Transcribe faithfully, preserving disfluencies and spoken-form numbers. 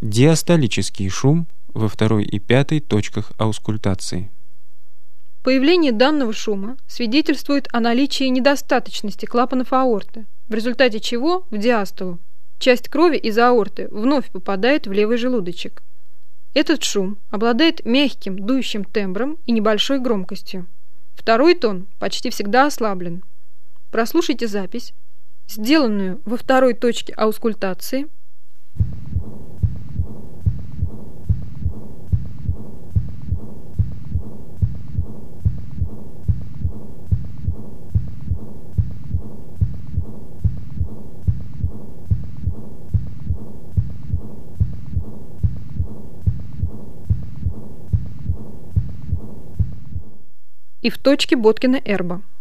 Диастолический шум во второй и пятой точках аускультации. Появление данного шума свидетельствует о наличии недостаточности клапанов аорты, в результате чего в диастолу часть крови из аорты вновь попадает в левый желудочек. Этот шум обладает мягким дующим тембром и небольшой громкостью. Второй тон почти всегда ослаблен. Прослушайте запись, сделанную во второй точке аускультации. И в точке Боткина-Эрба.